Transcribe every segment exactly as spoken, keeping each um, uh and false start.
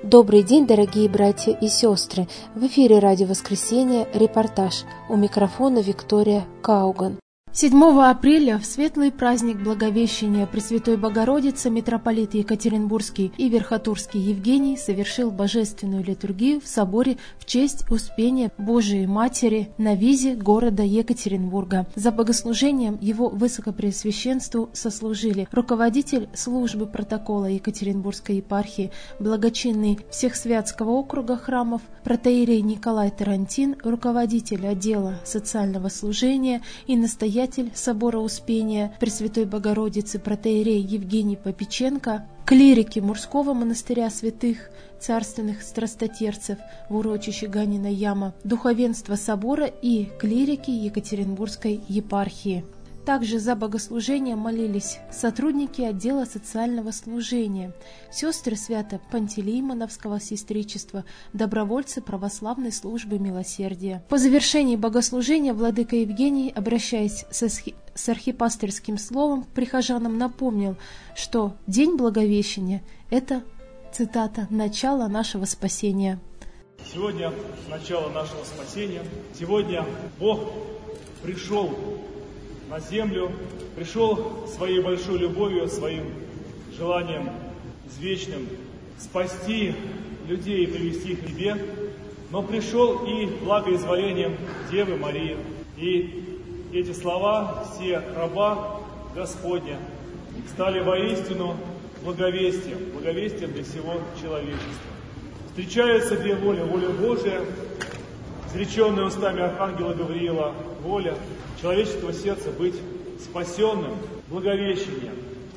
Добрый день, дорогие братья и сестры! В эфире Радио Воскресенье, репортаж. У микрофона Виктория Кауган. седьмого апреля в светлый праздник Благовещения Пресвятой Богородицы митрополит Екатеринбургский и Верхотурский Евгений совершил божественную литургию в соборе в честь Успения Божией Матери на визе города Екатеринбурга. За богослужением его высокопреосвященству сослужили руководитель службы протокола Екатеринбургской епархии, благочинный Всехсвятского округа храмов, протоиерей Николай Тарантин, руководитель отдела социального служения и настоятель собора Успения Пресвятой Богородицы протоиерей Евгений Попеченко, клирики Мурского монастыря святых царственных страстотерцев в урочище Ганина Яма, духовенство собора и клирики Екатеринбургской епархии. Также за богослужение молились сотрудники отдела социального служения, сестры Свято-Пантелеймоновского сестричества, добровольцы православной службы милосердия. По завершении богослужения владыка Евгений, обращаясь с архипастырским словом к прихожанам, напомнил, что День Благовещения – это, цитата, «начало нашего спасения». Сегодня начало нашего спасения. Сегодня Бог пришел на землю, пришел своей большой любовью, своим желанием извечным спасти людей и привести их к себе, но пришел и благоизволением Девы Марии. И эти слова, все раба Господня, стали воистину благовестием, благовестием для всего человечества. Встречаются две воли, воля Божия, изреченная устами архангела Гавриила, воля человеческого сердца быть спасенным, благовещением.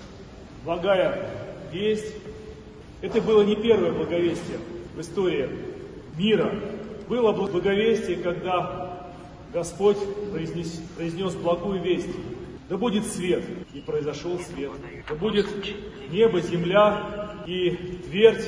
Благая весть. Это было не первое благовестие в истории мира. Было благовестие, когда Господь произнес, произнес благую весть. Да будет свет, и произошел свет. Да будет небо, земля, и твердь,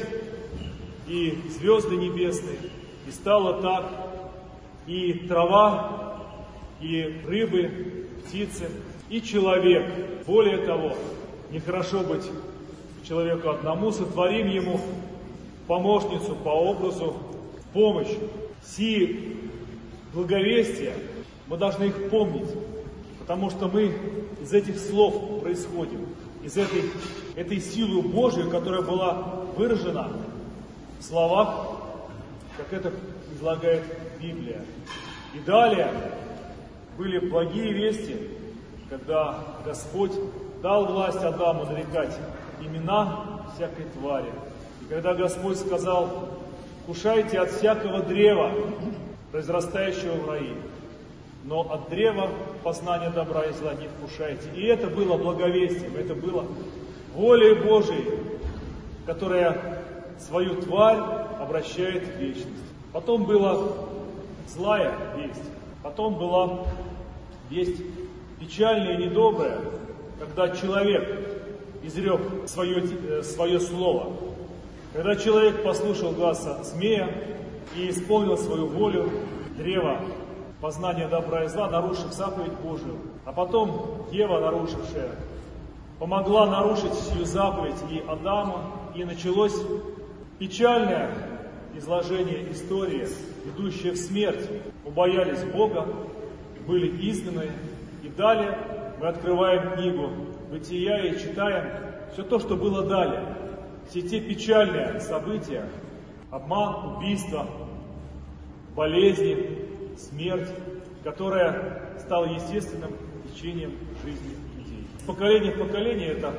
и звезды небесные. И стало так, и трава, и рыбы, птицы, и человек. Более того, нехорошо быть человеку одному, сотворим ему помощницу по образу, помощь. Сии благовестия, мы должны их помнить, потому что мы из этих слов происходим, из этой, этой силы Божией, которая была выражена в словах, как это излагает Библия. И далее были благие вести, когда Господь дал власть Адаму нарекать имена всякой твари. И когда Господь сказал: «Кушайте от всякого древа, произрастающего в раю, но от древа познания добра и зла не вкушайте». И это было благовестием, это было волей Божией, которая свою тварь обращает в вечность. Потом была злая весть. Потом была весть печальная и недобрая, когда человек изрек свое, свое слово, когда человек послушал гласа змея и исполнил свою волю, древа познания добра и зла, нарушив заповедь Божию. А потом Ева, нарушившая, помогла нарушить всю заповедь и Адаму, и началось печальное изложение истории, ведущее в смерть. Убоялись Бога, были изгнаны. И далее мы открываем книгу Бытия и читаем все то, что было далее. Все те печальные события, обман, убийство, болезни, смерть, которая стала естественным течением жизни людей. С поколения в поколение это,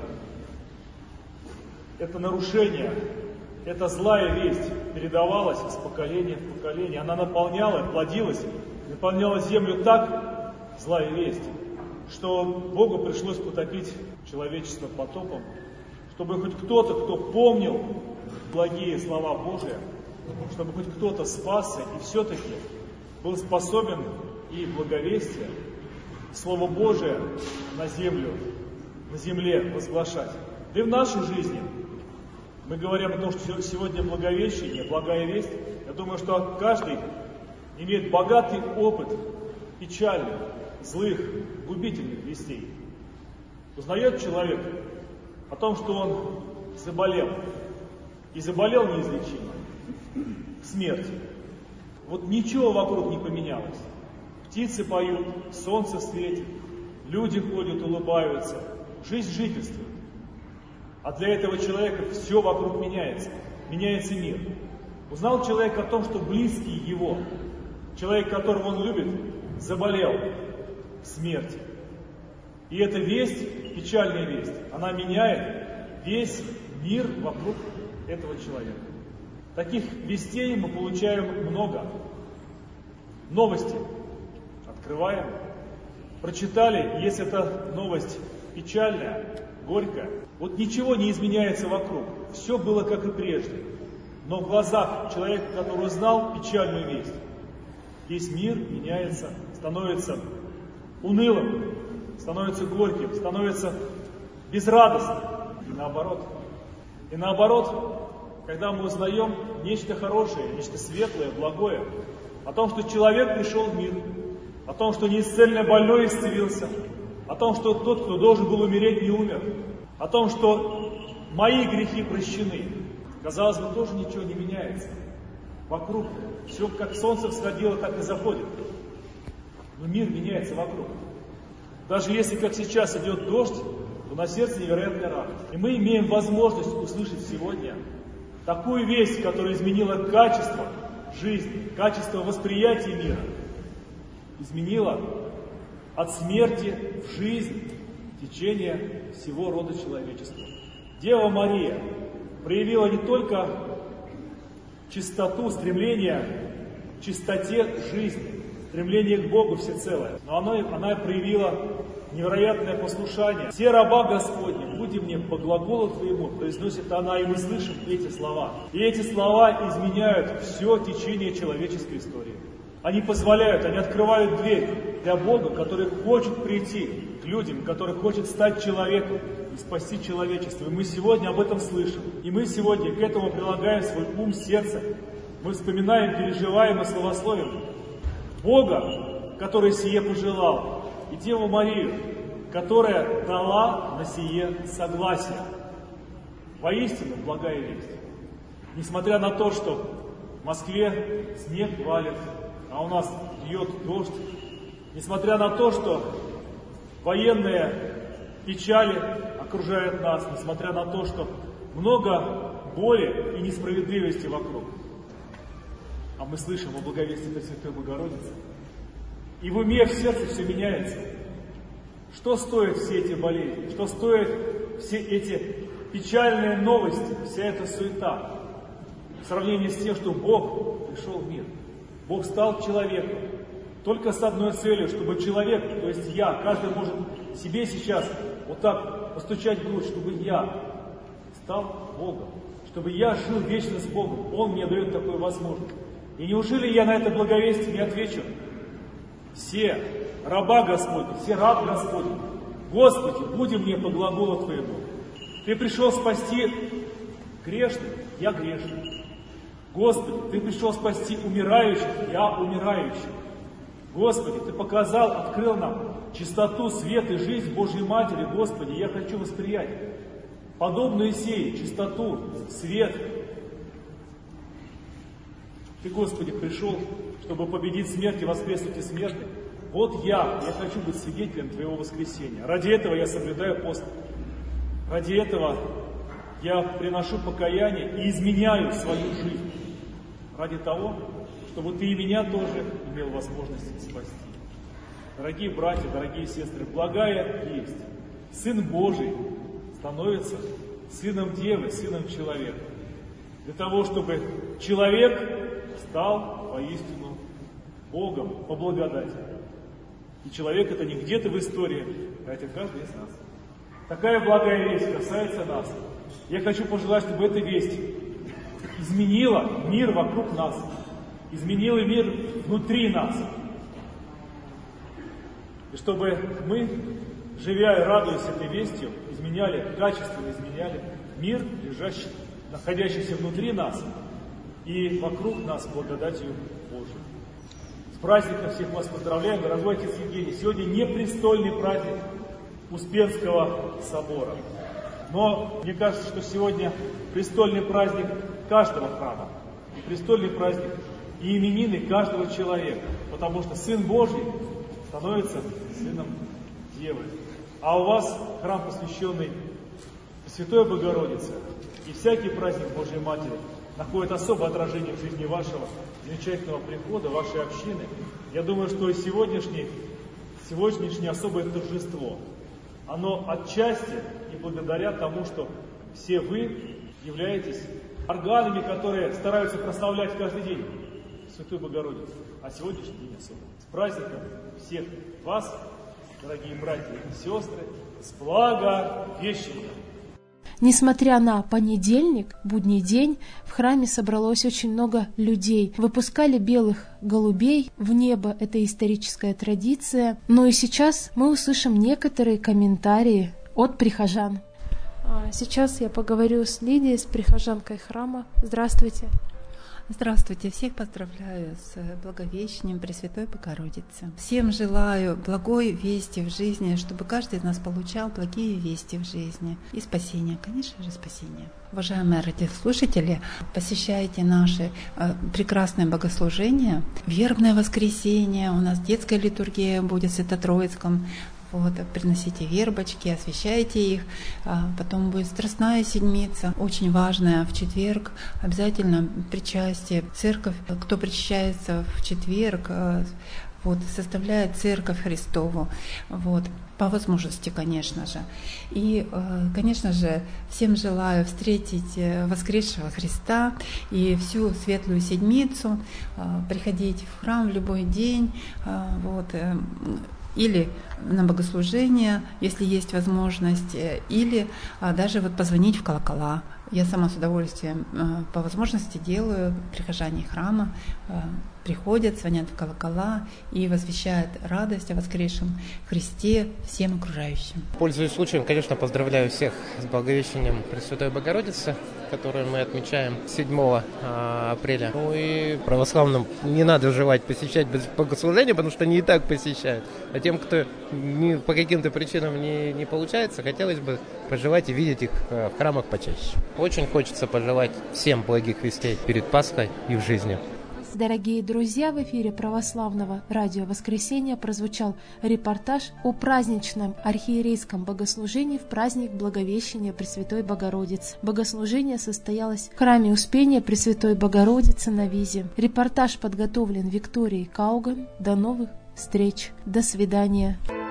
это нарушение, эта злая весть передавалась из поколения в поколение. Она наполняла, плодилась, наполняла землю так, злая весть, что Богу пришлось потопить человечество потопом, чтобы хоть кто-то, кто помнил благие слова Божии, чтобы хоть кто-то спасся и все-таки был способен и благовестие, Слово Божие на землю, на земле возглашать. Да и в нашей жизни мы говорим о том, что сегодня Благовещение, благая весть. Я думаю, что каждый имеет богатый опыт печальных, злых, губительных вестей. Узнает человек о том, что он заболел, и заболел неизлечимо, смерть. Вот ничего вокруг не поменялось. Птицы поют, солнце светит, люди ходят, улыбаются, жизнь жительствует. А для этого человека все вокруг меняется, меняется мир. Узнал человек о том, что близкий его, человек, которого он любит, заболел смертью. И эта весть, печальная весть, она меняет весь мир вокруг этого человека. Таких вестей мы получаем много. Новости открываем, прочитали, если эта новость печальная, горькая, вот ничего не изменяется вокруг, все было как и прежде. Но в глазах человека, который узнал печальную весть, весь мир меняется, становится унылым, становится горьким, становится безрадостным. И наоборот. И наоборот, когда мы узнаем нечто хорошее, нечто светлое, благое, о том, что человек пришел в мир, о том, что неисцельно больной исцелился, о том, что тот, кто должен был умереть, не умер, о том, что мои грехи прощены, казалось бы, тоже ничего не меняется. Вокруг все как солнце всходило, так и заходит. Но мир меняется вокруг. Даже если, как сейчас, идет дождь, то на сердце невероятная радость. И мы имеем возможность услышать сегодня такую весть, которая изменила качество жизни, качество восприятия мира, изменила от смерти в жизнь течение всего рода человечества. Дева Мария проявила не только чистоту, стремление к чистоте жизни, стремление к Богу всецелое, но она, она проявила невероятное послушание. «Все раба Господни, буди мне по глаголу Твоему», произносит она, и мы слышим эти слова. И эти слова изменяют все течение человеческой истории. Они позволяют, они открывают дверь для Бога, который хочет прийти к людям, который хочет стать человеком и спасти человечество. И мы сегодня об этом слышим. И мы сегодня к этому прилагаем свой ум, сердце. Мы вспоминаем, переживаем и славословим Бога, который сие пожелал, и Деву Марию, которая дала на сие согласие. Воистину, благая весть. Несмотря на то, что в Москве снег валит, а у нас льет дождь, несмотря на то, что военные печали окружают нас, несмотря на то, что много боли и несправедливости вокруг, а мы слышим о благовестии Пресвятой Богородицы, и в уме, в сердце все меняется. Что стоят все эти болезни? Что стоят все эти печальные новости, вся эта суета в сравнении с тем, что Бог пришел в мир? Бог стал человеком только с одной целью, чтобы человек, то есть я, каждый может себе сейчас вот так постучать в грудь, чтобы я стал Богом, чтобы я жил вечно с Богом. Он мне дает такую возможность. И неужели я на это благовестие не отвечу? Все раба Господни, все раб Господни, Господи, буди мне по глаголу Твоему. Ты пришел спасти грешных, я грешный. Господи, Ты пришел спасти умирающих, я умирающий. Господи, Ты показал, открыл нам чистоту, свет и жизнь Божьей Матери. Господи, я хочу восприять подобную сей чистоту, свет. Ты, Господи, пришел, чтобы победить смерть и воскреснуть из смерти. Вот я, я хочу быть свидетелем Твоего воскресения. Ради этого я соблюдаю пост. Ради этого я приношу покаяние и изменяю свою жизнь. Ради того, чтобы Ты и меня тоже имел возможность спасти. Дорогие братья, дорогие сестры, благая весть. Сын Божий становится сыном Девы, сыном человека. Для того, чтобы человек стал воистину Богом по благодати. И человек это не где-то в истории, а это каждый из нас. Такая благая весть касается нас. Я хочу пожелать, чтобы эта весть изменила мир вокруг нас, изменила мир внутри нас. И чтобы мы, живя и радуясь этой вестью, изменяли, качественно изменяли мир, лежащий, находящийся внутри нас и вокруг нас благодатью Божией. С праздником всех вас поздравляем, дорогой отец Евгений. Сегодня непрестольный праздник Успенского собора. Но мне кажется, что сегодня престольный праздник каждого храма, и престольный праздник и именины каждого человека, потому что Сын Божий становится Сыном Девы. А у вас храм, посвященный Святой Богородице, и всякий праздник Божьей Матери находит особое отражение в жизни вашего замечательного прихода, вашей общины. Я думаю, что и сегодняшний, сегодняшнее особое торжество, оно отчасти и благодаря тому, что все вы являетесь органами, которые стараются прославлять каждый день Святую Богородицу. А сегодняшний день особо. С праздником всех вас, дорогие братья и сестры, с Благовещением! Несмотря на понедельник, будний день, в храме собралось очень много людей. Выпускали белых голубей в небо, это историческая традиция. Но и сейчас мы услышим некоторые комментарии от прихожан. Сейчас я поговорю с Лидией, с прихожанкой храма. Здравствуйте. Здравствуйте, всех поздравляю с Благовещением Пресвятой Богородицы. Всем желаю благой вести в жизни, чтобы каждый из нас получал благие вести в жизни и спасение, конечно же, спасение. Уважаемые радиослушатели, посещайте наши э, прекрасные богослужения. Вербное воскресенье, у нас детская литургия будет в Свято-Троицком. Вот, приносите вербочки, освящайте их. Потом будет Страстная Седмица, очень важная в четверг. Обязательно причастие. Церковь, кто причащается в четверг, вот, составляет Церковь Христову. Вот, по возможности, конечно же. И, конечно же, всем желаю встретить воскресшего Христа и всю Светлую Седмицу, приходить в храм в любой день. Вот, или на богослужение, если есть возможность, или а, даже вот позвонить в колокола. Я сама с удовольствием а, по возможности делаю. Прихожане храма а, приходят, звонят в колокола и возвещают радость о воскресшем Христе всем окружающим. Пользуясь случаем, конечно, поздравляю всех с Благовещением Пресвятой Богородицы, которое мы отмечаем седьмого апреля. Ну и православным не надо желать посещать без богослужения, потому что они и так посещают. А тем, кто не, по каким-то причинам не, не получается, хотелось бы пожелать и видеть их в храмах почаще. Очень хочется пожелать всем благих вестей перед Пасхой и в жизни. Дорогие друзья, в эфире православного радио «Воскресенье» прозвучал репортаж о праздничном архиерейском богослужении в праздник Благовещения Пресвятой Богородицы. Богослужение состоялось в храме Успения Пресвятой Богородицы на Визе. Репортаж подготовлен Викторией Кауган. До новых встреч. До свидания.